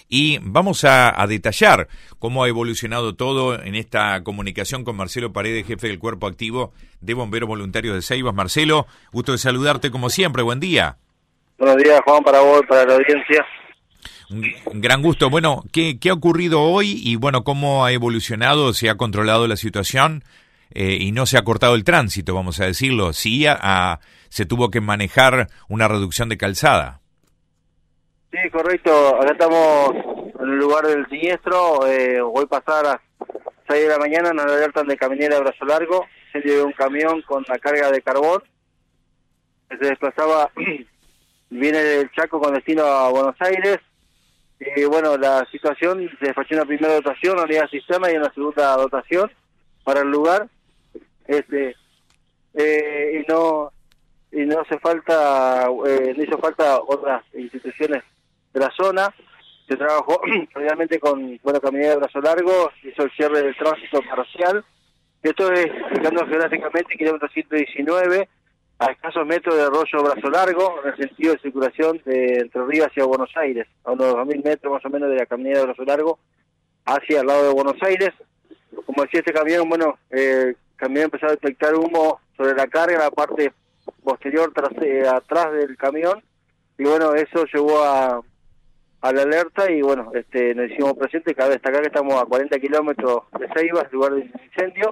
y vamos a detallar cómo ha evolucionado todo en esta comunicación con Marcelo Paredes, jefe del Cuerpo Activo de Bomberos Voluntarios de Ceibas. Marcelo, gusto de saludarte como siempre, buen día. Buenos días, Juan, para vos, para la audiencia. Un gran gusto. Bueno, ¿qué ha ocurrido hoy y bueno, cómo ha evolucionado, se ha controlado la situación y no se ha cortado el tránsito, vamos a decirlo? Sí, se tuvo que manejar una reducción de calzada. Sí, correcto. Acá estamos en el lugar del siniestro. Voy a pasar a las 6 de la mañana, nos alertan de caminera de Brazo Largo. Se llevó un camión con la carga de carbón que se desplazaba, viene del Chaco con destino a Buenos Aires. Y bueno, la situación, se despachó una primera dotación, unidad de sistema, y una segunda dotación para el lugar. Y no hace falta, no hizo falta otras instituciones de la zona. Se trabajó realmente con caminera de Brazo Largo, hizo el cierre del tránsito parcial. Esto es, explicando geográficamente, kilómetro 119, a escasos metros de Arroyo Brazo Largo, en el sentido de circulación de Entre Ríos hacia Buenos Aires, a unos 2.000 metros más o menos de la caminera de Brazo Largo, hacia el lado de Buenos Aires. Como decía este camión, el camión empezó a detectar humo sobre la carga, en la parte posterior, atrás del camión, y bueno, eso llevó a la alerta, y bueno, nos hicimos presentes. Cabe destacar que estamos a 40 kilómetros de Ceibas, lugar del incendio,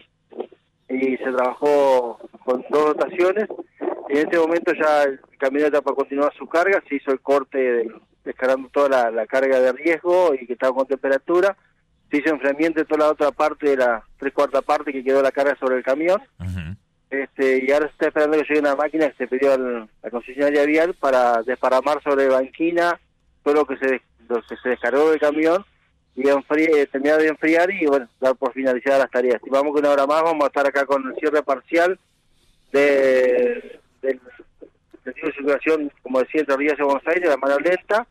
y se trabajó con 2 dotaciones, y en este momento ya el camión está para continuar su carga. Se hizo el corte descargando toda la carga de riesgo y que estaba con temperatura. Se hizo enfriamiento de toda la otra parte, de la 3/4 parte que quedó la carga sobre el camión. Uh-huh. Y ahora se está esperando que llegue una máquina que se pidió a la concesionaria vial para desparramar sobre banquina todo lo que se descargó del camión y terminar de enfriar y bueno, dar por finalizadas las tareas. Estimamos que una hora más vamos a estar acá con el cierre parcial del sentido de circulación, como decía, Entre Ríos y Buenos Aires, la mano lenta,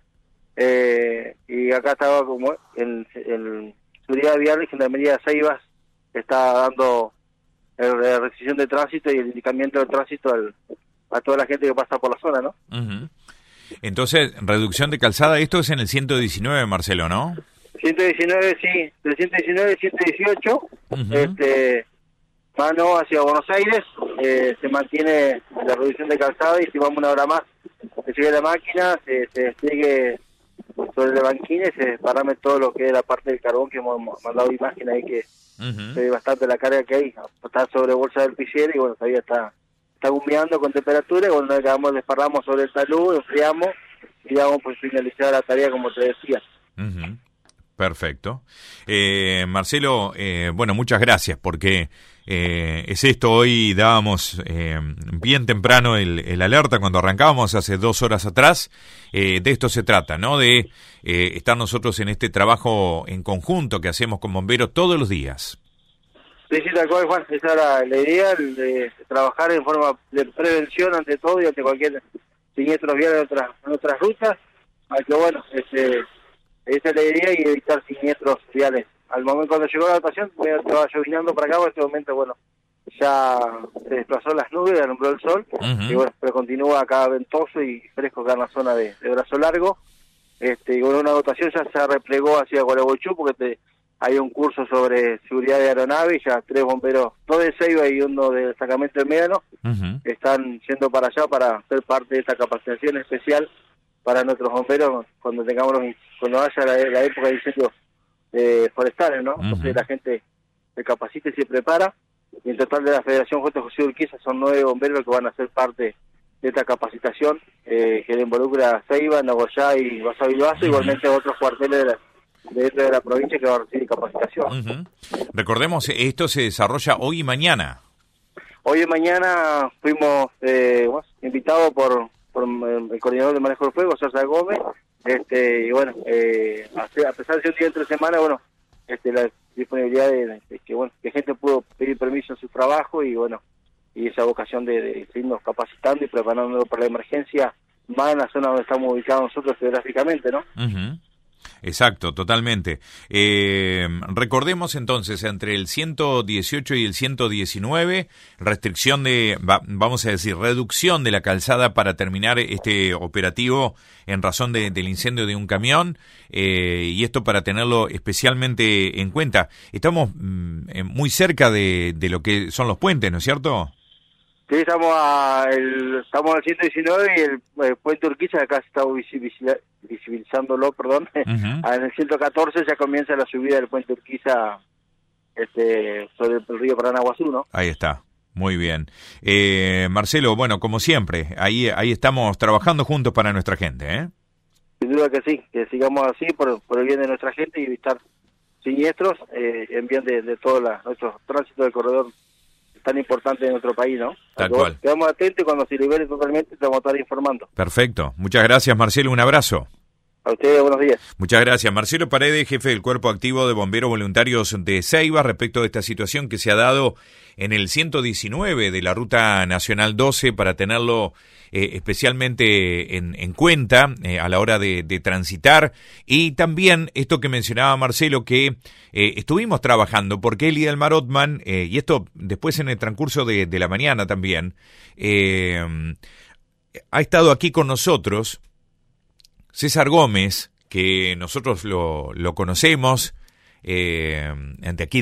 y acá estaba como el seguridad vial y Gendarmería de Ceibas está dando la restricción de tránsito y el indicamiento del tránsito a toda la gente que pasa por la zona, ¿no? Uh-huh. Entonces, reducción de calzada, esto es en el 119, Marcelo, ¿no? 119, sí, del 119 al 118, uh-huh. Mano hacia Buenos Aires, se mantiene la reducción de calzada y estimamos una hora más que llegue la máquina, se despliegue sobre la banquina y se desparrame todo lo que es la parte del carbón, que hemos mandado imagen ahí que uh-huh. se ve bastante la carga que hay. Está sobre bolsa del pisciero y bueno, todavía está humeando con temperatura, y bueno, desparramos sobre el talud, enfriamos y damos por finalizar la tarea, como te decía. Uh-huh. Perfecto. Marcelo, bueno, muchas gracias, porque es esto, hoy dábamos bien temprano el alerta cuando arrancábamos hace 2 horas atrás. De esto se trata, ¿no? De estar nosotros en este trabajo en conjunto que hacemos con bomberos todos los días. Sí, tal cual, Juan. Esa era la idea, de trabajar en forma de prevención ante todo y ante cualquier siniestro vial en otras rutas. Aunque bueno, esa es la idea, y evitar siniestros viales. Al momento cuando llegó la dotación, estaba llovinando para acá, en este momento, bueno, ya se desplazó las nubes, alumbró el sol, uh-huh. Y bueno, pero continúa acá ventoso y fresco acá en la zona de Brazo Largo. Y bueno, una dotación ya se replegó hacia Gualeguaychú, porque hay un curso sobre seguridad de aeronave, y ya 3 bomberos, 2 de Ceiba y 1 del Sacramento del Médano, uh-huh. Están yendo para allá para ser parte de esta capacitación especial para nuestros bomberos cuando haya la época de incendios forestales, ¿no? Uh-huh. Entonces la gente se capacita y se prepara, y en total de la Federación José Urquiza son 9 bomberos que van a ser parte de esta capacitación, que involucra a Ceiba, Nagoyá y Basavilbaso, uh-huh. Igualmente otros cuarteles dentro de la provincia que va a recibir capacitación. Uh-huh. Recordemos, esto se desarrolla hoy y mañana. Hoy y mañana fuimos invitados por el coordinador de manejo del fuego, César Gómez, y bueno, a pesar de ser un día entre semana, bueno, la disponibilidad de que gente pudo pedir permiso en su trabajo, y bueno, y esa vocación de seguirnos capacitando y preparándonos para la emergencia, más en la zona donde estamos ubicados nosotros geográficamente, ¿no? Uh-huh. Exacto, totalmente. Recordemos entonces, entre el 118 y el 119, restricción vamos a decir, reducción de la calzada para terminar este operativo en razón del incendio de un camión, y esto para tenerlo especialmente en cuenta. Estamos muy cerca de lo que son los puentes, ¿no es cierto? Sí, estamos al 119 y el puente Urquiza, acá se está visibilizándolo, perdón. Uh-huh. En el 114 ya comienza la subida del puente Urquiza sobre el río Paranaguazú, ¿no? Ahí está. Muy bien. Marcelo, bueno, como siempre, ahí estamos trabajando juntos para nuestra gente, ¿eh? Sin duda que sí, que sigamos así por el bien de nuestra gente y evitar siniestros en bien de todo nuestro tránsito del corredor tan importante de nuestro país, ¿no? Tal cual. Quedamos atentos y cuando se libere totalmente te vamos a estar informando. Perfecto. Muchas gracias, Marcelo. Un abrazo. A ustedes, buenos días. Muchas gracias. Marcelo Paredes, jefe del Cuerpo Activo de Bomberos Voluntarios de Ceiba, respecto de esta situación que se ha dado en el 119 de la Ruta Nacional 12, para tenerlo especialmente en cuenta a la hora de transitar. Y también esto que mencionaba Marcelo, que estuvimos trabajando, porque Eli Delmar Ottman, y esto después en el transcurso de la mañana también, ha estado aquí con nosotros. César Gómez, que nosotros lo conocemos, de aquí